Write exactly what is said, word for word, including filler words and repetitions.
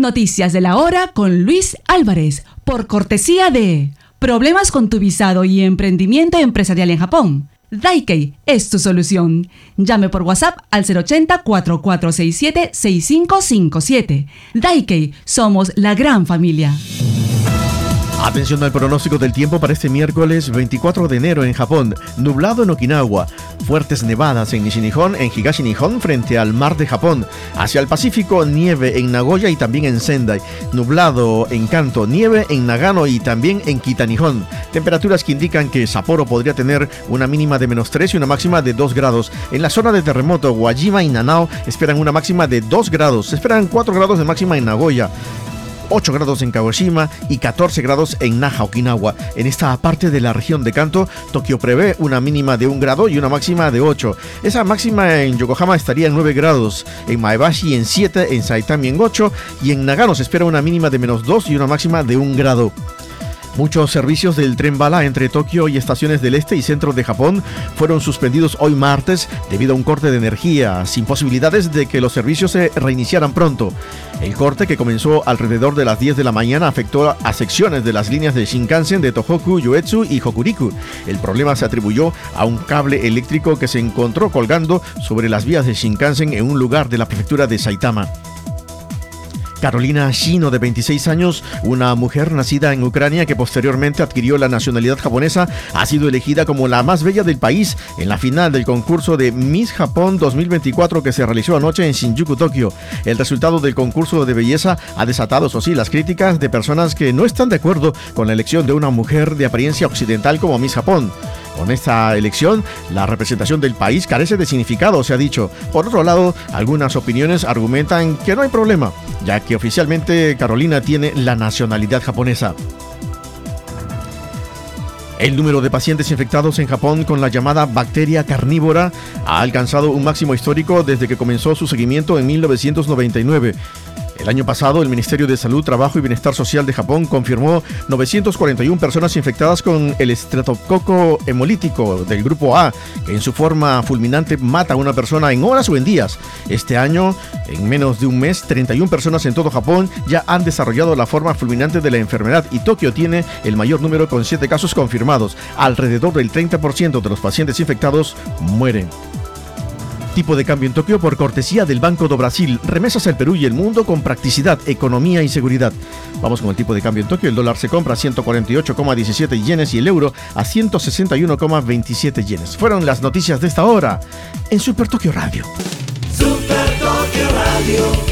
Noticias de la hora con Luis Álvarez, por cortesía de Problemas con tu visado y emprendimiento empresarial en Japón. Daikei es tu solución. Llame por WhatsApp al cero ochenta, cuatro cuatro seis siete, seis cinco cinco siete. Daikei, somos la gran familia. Atención al pronóstico del tiempo para este miércoles veinticuatro de enero en Japón. Nublado en Okinawa, fuertes nevadas en Nishi-Nihon, en Higashi-Nihon frente al mar de Japón. Hacia el Pacífico, nieve en Nagoya y también en Sendai. Nublado en Kanto, nieve en Nagano y también en Kita-Nihon. Temperaturas que indican que Sapporo podría tener una mínima de menos tres y una máxima de dos grados. En la zona de terremoto, Wajima y Nanao esperan una máxima de dos grados. Se esperan cuatro grados de máxima en Nagoya, ocho grados en Kagoshima y catorce grados en Naha, Okinawa. En esta parte de la región de Kanto, Tokio prevé una mínima de un grado y una máxima de ocho. Esa máxima en Yokohama estaría en nueve grados, en Maebashi en siete, en Saitama en ocho y en Nagano se espera una mínima de menos dos y una máxima de un grado. Muchos servicios del tren bala entre Tokio y estaciones del este y centro de Japón fueron suspendidos hoy martes debido a un corte de energía, sin posibilidades de que los servicios se reiniciaran pronto. El corte, que comenzó alrededor de las diez de la mañana, afectó a secciones de las líneas de Shinkansen de Tohoku, Yoetsu y Hokuriku. El problema se atribuyó a un cable eléctrico que se encontró colgando sobre las vías de Shinkansen en un lugar de la prefectura de Saitama. Carolina Shino, de veintiséis años, una mujer nacida en Ucrania que posteriormente adquirió la nacionalidad japonesa, ha sido elegida como la más bella del país en la final del concurso de Miss Japón dos mil veinticuatro que se realizó anoche en Shinjuku, Tokio. El resultado del concurso de belleza ha desatado, eso sí, las críticas de personas que no están de acuerdo con la elección de una mujer de apariencia occidental como Miss Japón. Con esta elección, la representación del país carece de significado, se ha dicho. Por otro lado, algunas opiniones argumentan que no hay problema, ya que oficialmente Carolina tiene la nacionalidad japonesa. El número de pacientes infectados en Japón con la llamada bacteria carnívora ha alcanzado un máximo histórico desde que comenzó su seguimiento en mil novecientos noventa y nueve. El año pasado, el Ministerio de Salud, Trabajo y Bienestar Social de Japón confirmó novecientas cuarenta y una personas infectadas con el estreptococo hemolítico del grupo A, que en su forma fulminante mata a una persona en horas o en días. Este año, en menos de un mes, treinta y una personas en todo Japón ya han desarrollado la forma fulminante de la enfermedad y Tokio tiene el mayor número con siete casos confirmados. Alrededor del treinta por ciento de los pacientes infectados mueren. Tipo de cambio en Tokio por cortesía del Banco do Brasil. Remesas al Perú y el mundo con practicidad, economía y seguridad. Vamos con el tipo de cambio en Tokio. El dólar se compra a ciento cuarenta y ocho coma diecisiete yenes y el euro a ciento sesenta y uno coma veintisiete yenes. Fueron las noticias de esta hora en Super Tokio Radio. Super Tokio Radio.